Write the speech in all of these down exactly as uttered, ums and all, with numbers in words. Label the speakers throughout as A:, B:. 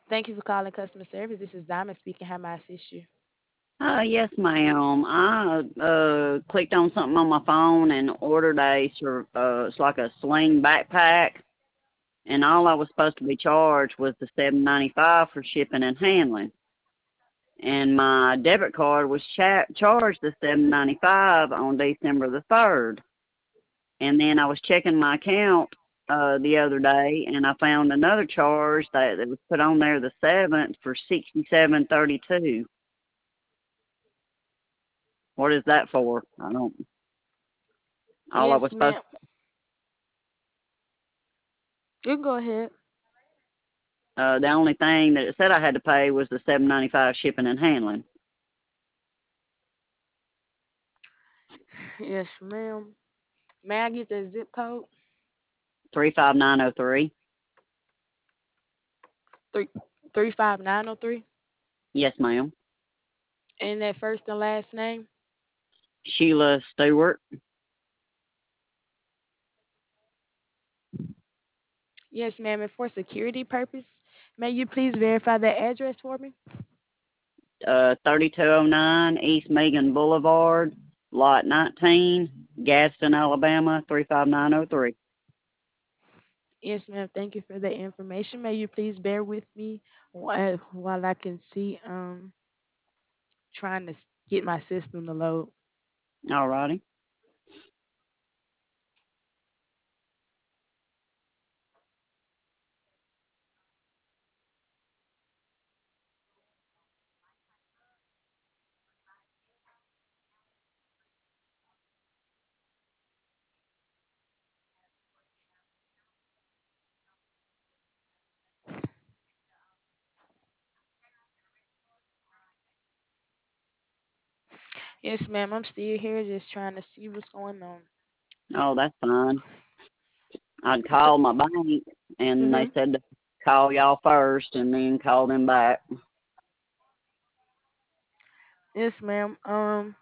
A: Thank you for calling customer service. This is Diamond speaking. How may I assist you?
B: Uh, yes, ma'am. I uh clicked on something on my phone and ordered a sur- uh, it's like a sling backpack, and all I was supposed to be charged was the seven ninety five for shipping and handling. And my debit card was cha- charged the seven ninety five on December the third. And then I was checking my account uh the other day, and I found another charge that, that was put on there the seventh for sixty seven thirty two. What is that for? I don't. All I
A: Yes,
B: was supposed
A: ma'am. You can go ahead.
B: Uh, the only thing that it said I had to pay was the seven ninety five shipping and handling.
A: Yes, ma'am. May I get the zip code?
B: Three five nine oh three.
A: Three three five nine oh three.
B: Yes, ma'am.
A: And that first and last name?
B: Sheila Stewart.
A: Yes, ma'am. And for security purpose, may you please verify that address for me?
B: Uh, thirty two oh nine East Megan Boulevard, Lot nineteen, Gadsden, Alabama three five nine oh three.
A: Yes, ma'am. Thank you for the information. May you please bear with me while, while I can see um trying to s- get my system to load.
B: All righty.
A: Yes, ma'am. I'm still here, just trying to see what's going on.
B: Oh, that's fine. I'd
A: So,
B: call my bank, and they
A: mhm.
B: said to call y'all first and then call them back.
A: Yes, ma'am. Um,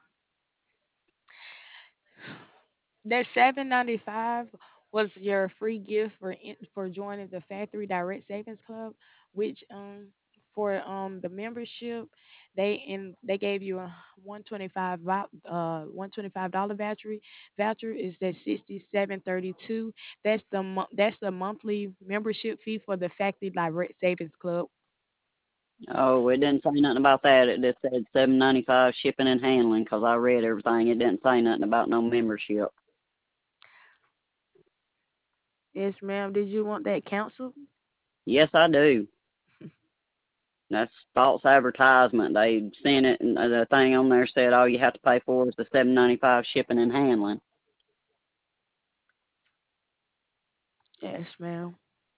A: that seven ninety five was your free gift for in, for joining the Factory Direct Savings Club, which um for um the membership they in they gave you a one twenty five uh one twenty five dollar voucher voucher is that sixty seven thirty two. That's the mo- that's the monthly membership fee for the Factory Direct Savings Club.
B: Oh, it didn't say nothing about that. It just said seven ninety five shipping and handling. Cause I read everything. It didn't say nothing about no membership.
A: Yes, ma'am. Did you want that canceled?
B: Yes, I do. That's false advertisement. They sent it, and the thing on there said all you have to pay for is the seven ninety five shipping and handling.
A: Yes, ma'am.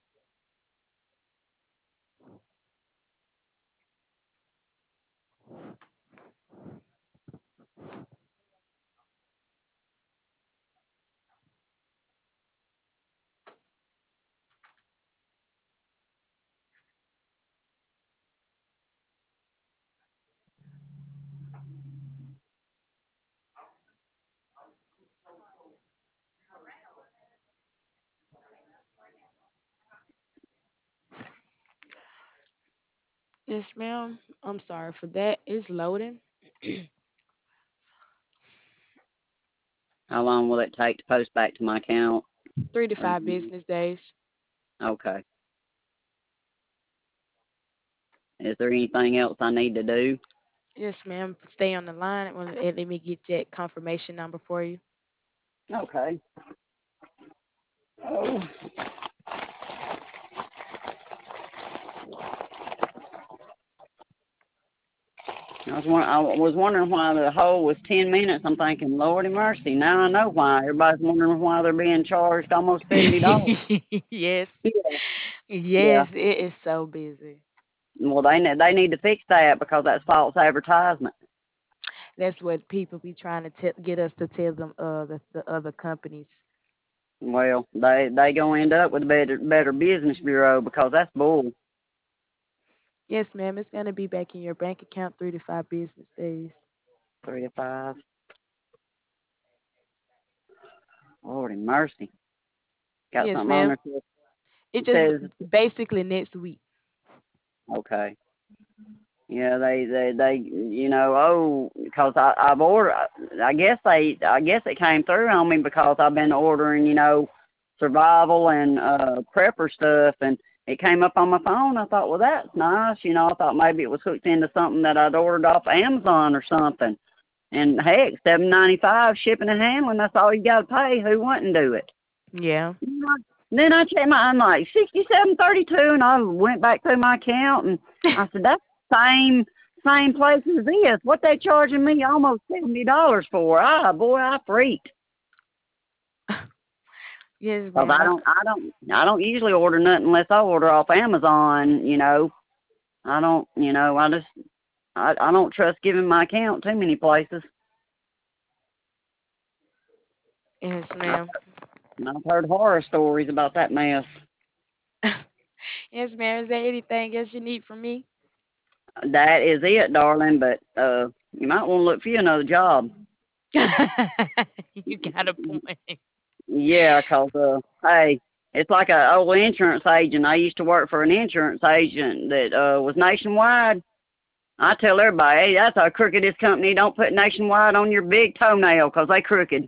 A: Yes, ma'am. I'm sorry for that. It's loading.
B: How long will it take to post back to my account?
A: Three to
B: Or,
A: five business days.
B: okay. Is there anything else I need to do?
A: Yes, ma'am. Stay on the line. Well, eh, let me get that confirmation number for you.
B: Okay. Oh. I was, won- I was wondering why the whole was ten minutes. I'm thinking, Lordy mercy, now I know why. Everybody's wondering why they're being charged almost seventy dollars.
A: Yes.
B: Yeah. Yeah.
A: Yes, it is so busy.
B: Well, they ne- they need to fix that because that's false advertisement.
A: That's what people be trying to t- get us to tell them uh the, the other companies.
B: Well, they they gonna end up with a better better business bureau because that's bull.
A: Yes, ma'am. It's gonna be back in your bank account three to five business days.
B: Three to five. Lordy mercy. Got
A: Yes,
B: something on
A: ma'am.
B: there.
A: It
B: That
A: just
B: says
A: basically next week.
B: Okay. Yeah, they, they, they, you know, oh, because I, I've ordered. I guess they, I guess it came through on me because I've been ordering, you know, survival and uh prepper stuff, and it came up on my phone. I thought, well, that's nice. You know, I thought maybe it was hooked into something that I'd ordered off Amazon or something. And heck, seven ninety five shipping and handling. That's all you got to pay. Who wouldn't do it?
A: Yeah.
B: Then I checked my, I'm like sixty-seven thirty-two, and I went back through my account, and I said, that's the same same place as this. What they charging me almost seventy dollars for? Ah, boy, I freaked.
A: Yes,
B: Cause
A: ma'am.
B: I
A: I,
B: don't, I don't, I don't usually order nothing unless I order off Amazon. You know, I don't, you know, I just, I, I don't trust giving my account too many places.
A: yes,
B: I've,
A: ma'am.
B: I've heard horror stories about that mess.
A: Yes, ma'am. Is there anything else you need from me?
B: That is it, darling. But uh, you might want to look for you another job.
A: You got a point.
B: Yeah, 'cause uh, hey, it's like a old insurance agent. I used to work for an insurance agent that uh was nationwide. I tell everybody, hey, that's our crookedest company. Don't put nationwide on your big toenail 'cause they crooked.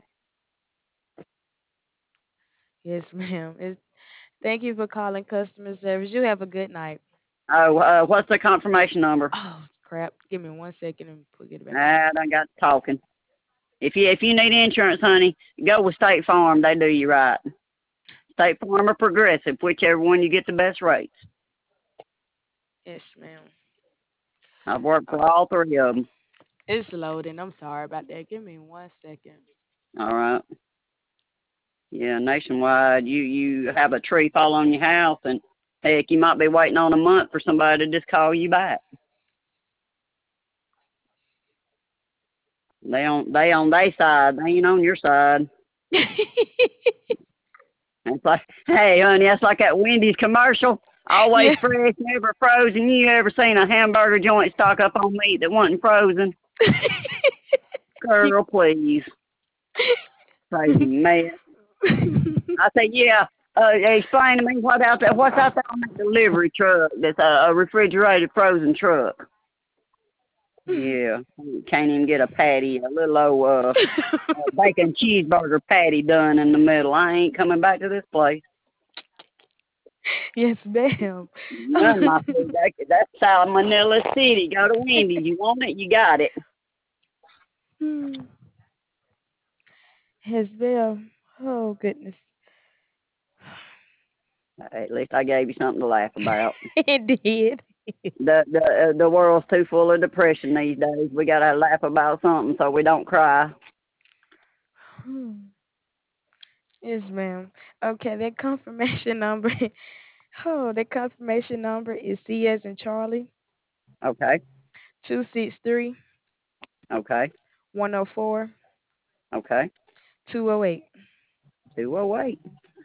A: Yes, ma'am. It's, thank you for calling customer service. You have a good night.
B: Oh, uh, what's the confirmation number?
A: Oh, crap. Give me one second and put it back on.
B: Ah, I got talking. If you if you need insurance, honey, go with State Farm. They do you right. State Farm or Progressive, whichever one you get the best rates.
A: Yes, ma'am.
B: I've worked
A: Uh,
B: for all three of them.
A: it's loading. I'm sorry about that. Give me one second.
B: All right. Yeah, nationwide, you you have a tree fall on your house, and heck, you might be waiting on a month for somebody to just call you back. They on they on their side, they ain't on your side. And it's like, hey, honey, that's like that Wendy's commercial. Always
A: Yeah.
B: fresh, never frozen. You ever seen a hamburger joint stock up on meat that wasn't frozen?
A: You-
B: Girl, please, crazy man. I say, yeah. Uh, explain to me what out there. What's out there on that delivery truck? That's a, a refrigerated frozen truck. Yeah, can't even get a patty, a little old uh, uh, bacon cheeseburger patty done in the middle. I ain't coming back to this place.
A: Yes, ma'am.
B: None of my food. That, that's South Manila City. Go to Wendy's. You want it, you got it.
A: Yes, ma'am. Oh, goodness.
B: At least I gave you something to laugh about.
A: It did.
B: The the uh, the world's too full of depression these days. We gotta laugh about something so we don't cry.
A: Yes, ma'am. Okay, that confirmation number. Oh, that confirmation number is C as in Charlie,
B: Okay,
A: two six three
B: okay,
A: one zero four
B: okay.
A: two zero eight.
B: Two oh eight.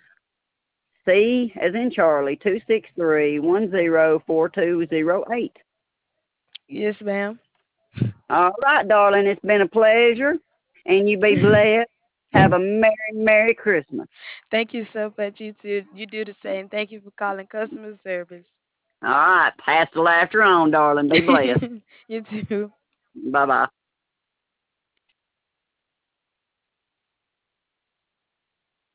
B: C as in Charlie. Two six three one zero four two zero eight.
A: Yes, ma'am.
B: All right, darling. It's been a pleasure, and you be blessed. Have a merry, merry Christmas.
A: Thank you so much. You too. You do the same. Thank you for calling customer service.
B: All right, pass the laughter on, darling. Be blessed.
A: You too.
B: Bye bye.